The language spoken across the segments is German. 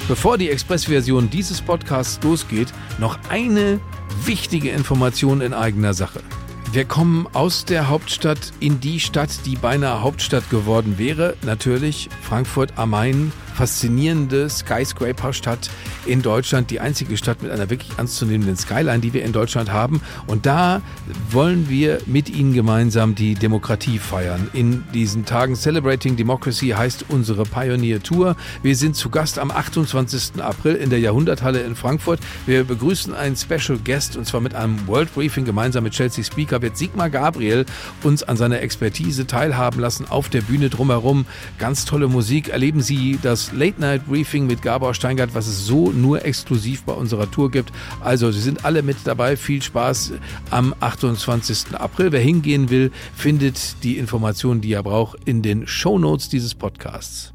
Bevor die Expressversion dieses Podcasts losgeht, noch eine wichtige Information in eigener Sache. Wir kommen aus der Hauptstadt in die Stadt, die beinahe Hauptstadt geworden wäre. Natürlich Frankfurt am Main, faszinierende Skyscraper-Stadt in Deutschland. Die einzige Stadt mit einer wirklich ernstzunehmenden Skyline, die wir in Deutschland haben. Und da wollen wir mit Ihnen gemeinsam die Demokratie feiern. In diesen Tagen Celebrating Democracy heißt unsere Pioneer Tour. Wir sind zu Gast am 28. April in der Jahrhunderthalle in Frankfurt. Wir begrüßen einen Special Guest und zwar mit einem World Briefing gemeinsam mit Chelsea Speaker. Wird Sigmar Gabriel uns an seiner Expertise teilhaben lassen auf der Bühne drumherum. Ganz tolle Musik. Erleben Sie das Late-Night-Briefing mit Gabor Steingart, was es so nur exklusiv bei unserer Tour gibt. Also, Sie sind alle mit dabei. Viel Spaß am 28. April. Wer hingehen will, findet die Informationen, die er braucht, in den Shownotes dieses Podcasts.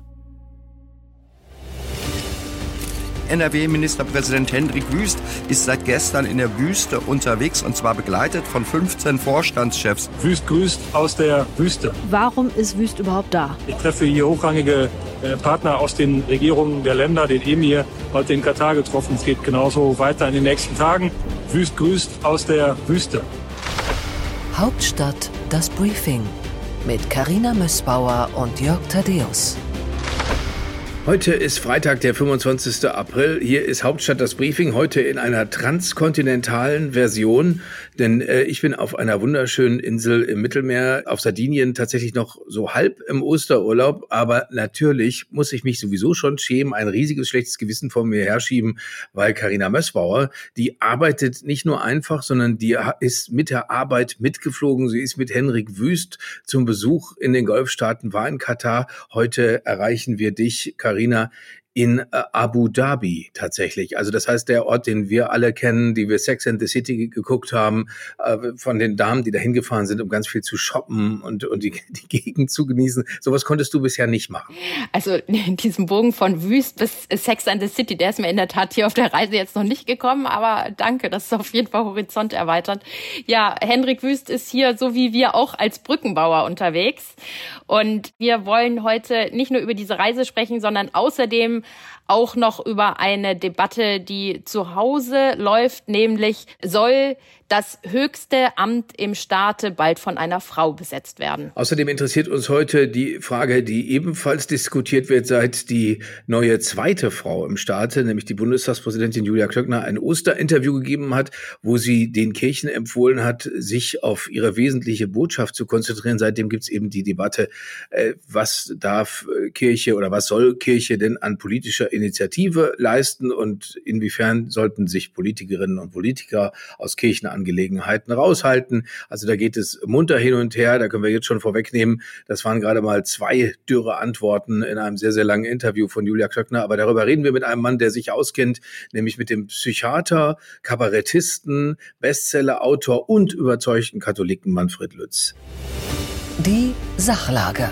NRW-Ministerpräsident Hendrik Wüst ist seit gestern in der Wüste unterwegs und zwar begleitet von 15 Vorstandschefs. Wüst grüßt aus der Wüste. Warum ist Wüst überhaupt da? Ich treffe hier hochrangige Partner aus den Regierungen der Länder, den Emir, heute in Katar getroffen. Es geht genauso weiter in den nächsten Tagen. Wüst grüßt aus der Wüste. Hauptstadt, das Briefing mit Carina Mössbauer und Jörg Thaddeus. Heute ist Freitag, der 25. April. Hier ist Hauptstadt das Briefing, heute in einer transkontinentalen Version, denn ich bin auf einer wunderschönen Insel im Mittelmeer, auf Sardinien, tatsächlich noch so halb im Osterurlaub, aber natürlich muss ich mich sowieso schon schämen, ein riesiges schlechtes Gewissen vor mir herschieben, weil Carina Mössbauer, die arbeitet nicht nur einfach, sondern die ist mit der Arbeit mitgeflogen. Sie ist mit Hendrik Wüst zum Besuch in den Golfstaaten, war in Katar. Heute erreichen wir dich, Carina, in Abu Dhabi tatsächlich. Also das heißt, der Ort, den wir alle kennen, die wir Sex and the City geguckt haben, von den Damen, die da hingefahren sind, um ganz viel zu shoppen und die Gegend zu genießen. Sowas konntest du bisher nicht machen. Also in diesem Bogen von Wüst bis Sex and the City, der ist mir in der Tat hier auf der Reise jetzt noch nicht gekommen, aber danke, das ist auf jeden Fall Horizont erweitert. Ja, Hendrik Wüst ist hier, so wie wir auch, als Brückenbauer unterwegs. Und wir wollen heute nicht nur über diese Reise sprechen, sondern außerdem auch noch über eine Debatte, die zu Hause läuft, nämlich soll das höchste Amt im Staate bald von einer Frau besetzt werden. Außerdem interessiert uns heute die Frage, die ebenfalls diskutiert wird, seit die neue zweite Frau im Staate, nämlich die Bundestagspräsidentin Julia Klöckner, ein Osterinterview gegeben hat, wo sie den Kirchen empfohlen hat, sich auf ihre wesentliche Botschaft zu konzentrieren. Seitdem gibt es eben die Debatte, was darf Kirche oder was soll Kirche denn an politischer Initiative leisten und inwiefern sollten sich Politikerinnen und Politiker aus Kirchenangelegenheiten raushalten. Also da geht es munter hin und her, da können wir jetzt schon vorwegnehmen, das waren gerade mal 2 dürre Antworten in einem sehr, sehr langen Interview von Julia Klöckner, aber darüber reden wir mit einem Mann, der sich auskennt, nämlich mit dem Psychiater, Kabarettisten, Bestsellerautor und überzeugten Katholiken Manfred Lütz. Die Sachlage.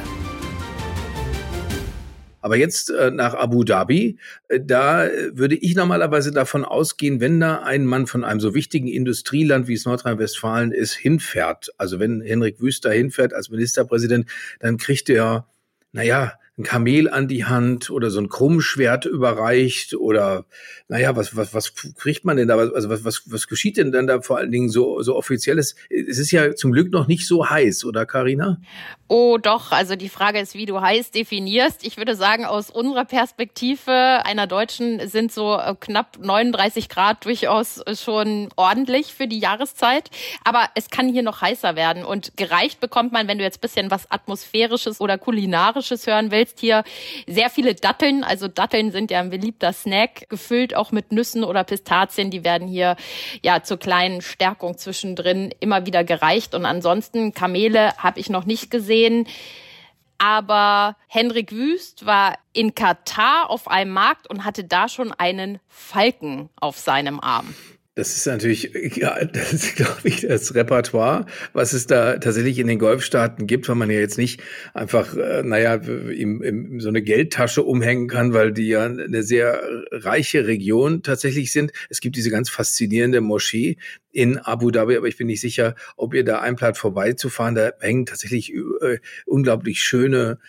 Aber jetzt nach Abu Dhabi, da würde ich normalerweise davon ausgehen, wenn da ein Mann von einem so wichtigen Industrieland, wie es Nordrhein-Westfalen ist, hinfährt, also wenn Hendrik Wüst da hinfährt als Ministerpräsident, dann kriegt er, ein Kamel an die Hand oder so ein Krummschwert überreicht oder, was kriegt man denn da? Also was geschieht denn dann da vor allen Dingen so Offizielles? Es ist ja zum Glück noch nicht so heiß, oder Carina? Oh doch, also die Frage ist, wie du heiß definierst. Ich würde sagen, aus unserer Perspektive einer Deutschen sind so knapp 39 Grad durchaus schon ordentlich für die Jahreszeit. Aber es kann hier noch heißer werden und gereicht bekommt man, wenn du jetzt ein bisschen was Atmosphärisches oder Kulinarisches hören willst, hier sehr viele Datteln. Also Datteln sind ja ein beliebter Snack, gefüllt auch mit Nüssen oder Pistazien. Die werden hier ja zur kleinen Stärkung zwischendrin immer wieder gereicht. Und ansonsten Kamele habe ich noch nicht gesehen. Aber Hendrik Wüst war in Katar auf einem Markt und hatte da schon einen Falken auf seinem Arm. Das ist natürlich, das ist, glaube ich, das Repertoire, was es da tatsächlich in den Golfstaaten gibt, weil man ja jetzt nicht einfach, ihm so eine Geldtasche umhängen kann, weil die ja eine sehr reiche Region tatsächlich sind. Es gibt diese ganz faszinierende Moschee in Abu Dhabi, aber ich bin nicht sicher, ob ihr da einplant, vorbeizufahren. Da hängen tatsächlich unglaublich schöne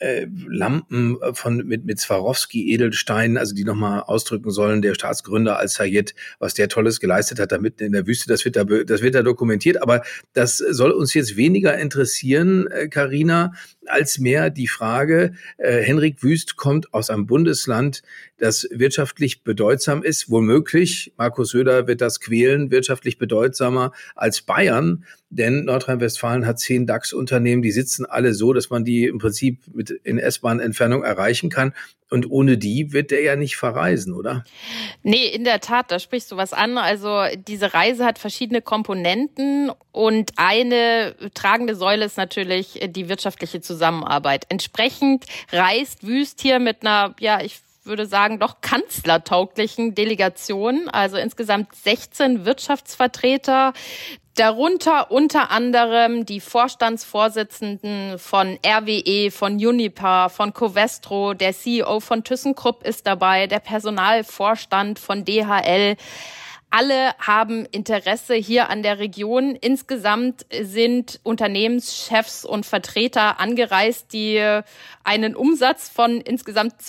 Lampen mit Swarovski-Edelsteinen, also die nochmal ausdrücken sollen, der Staatsgründer Al-Sayed, was der Tolles geleistet hat da mitten in der Wüste, das wird da dokumentiert. Aber das soll uns jetzt weniger interessieren, Carina, als mehr die Frage, Henrik Wüst kommt aus einem Bundesland, das wirtschaftlich bedeutsam ist, womöglich, Markus Söder wird das quälen, wirtschaftlich bedeutsamer als Bayern, denn Nordrhein-Westfalen hat 10 DAX-Unternehmen, die sitzen alle so, dass man die im Prinzip in S-Bahn-Entfernung erreichen kann. Und ohne die wird der ja nicht verreisen, oder? Nee, in der Tat, da sprichst du was an. Also diese Reise hat verschiedene Komponenten und eine tragende Säule ist natürlich die wirtschaftliche Zusammenarbeit. Entsprechend reist Wüst hier mit einer, ich würde sagen, doch kanzlertauglichen Delegation, also insgesamt 16 Wirtschaftsvertreter, darunter unter anderem die Vorstandsvorsitzenden von RWE, von Uniper, von Covestro, der CEO von ThyssenKrupp ist dabei, der Personalvorstand von DHL. Alle haben Interesse hier an der Region. Insgesamt sind Unternehmenschefs und Vertreter angereist, die einen Umsatz von insgesamt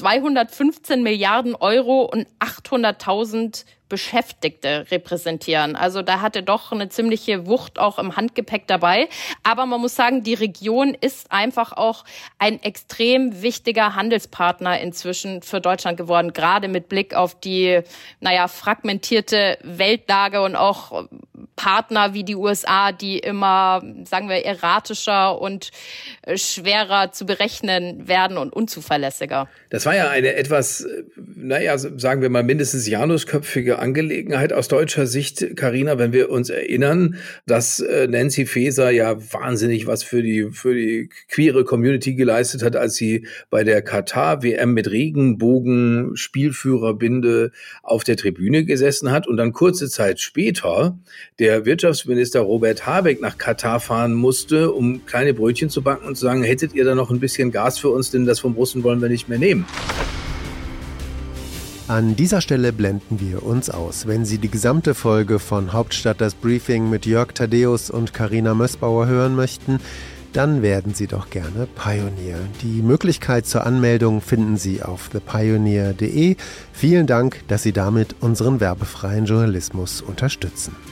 215 Milliarden Euro und 800.000 Beschäftigte repräsentieren. Also da hatte doch eine ziemliche Wucht auch im Handgepäck dabei. Aber man muss sagen, die Region ist einfach auch ein extrem wichtiger Handelspartner inzwischen für Deutschland geworden, gerade mit Blick auf die, fragmentierte Weltlage und auch Partner wie die USA, die immer, sagen wir, erratischer und schwerer zu berechnen werden und unzuverlässiger. Das war ja eine etwas, sagen wir mal, mindestens janusköpfige Angelegenheit aus deutscher Sicht, Carina, wenn wir uns erinnern, dass Nancy Faeser ja wahnsinnig was für die queere Community geleistet hat, als sie bei der Katar-WM mit Regenbogen Spielführerbinde auf der Tribüne gesessen hat und dann kurze Zeit später der Wirtschaftsminister Robert Habeck nach Katar fahren musste, um kleine Brötchen zu backen und zu sagen, hättet ihr da noch ein bisschen Gas für uns, denn das vom Russen wollen wir nicht mehr nehmen. An dieser Stelle blenden wir uns aus. Wenn Sie die gesamte Folge von Hauptstadt das Briefing mit Jörg Thaddeus und Carina Mössbauer hören möchten, dann werden Sie doch gerne Pioneer. Die Möglichkeit zur Anmeldung finden Sie auf thepioneer.de. Vielen Dank, dass Sie damit unseren werbefreien Journalismus unterstützen.